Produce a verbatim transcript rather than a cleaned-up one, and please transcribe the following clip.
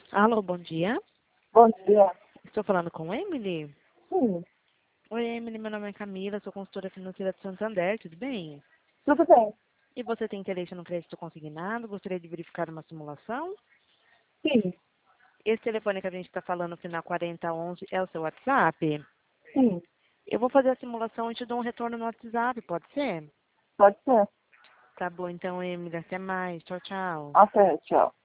Alô, bom dia. Bom dia. Estou falando com Emily? Sim, Oi, Emily, meu nome é Camila, sou consultora financeira de Santander, tudo bem? tudo bem. E você tem interesse no crédito consignado? Gostaria de verificar uma simulação? Sim, Esse telefone que a gente está falando, final quarenta onze, é o seu WhatsApp? sim, Eu vou fazer a simulação e te dou um retorno no WhatsApp, pode ser? pode ser. Tá bom, então, Emily, até mais. Tchau, tchau. Até, tchau.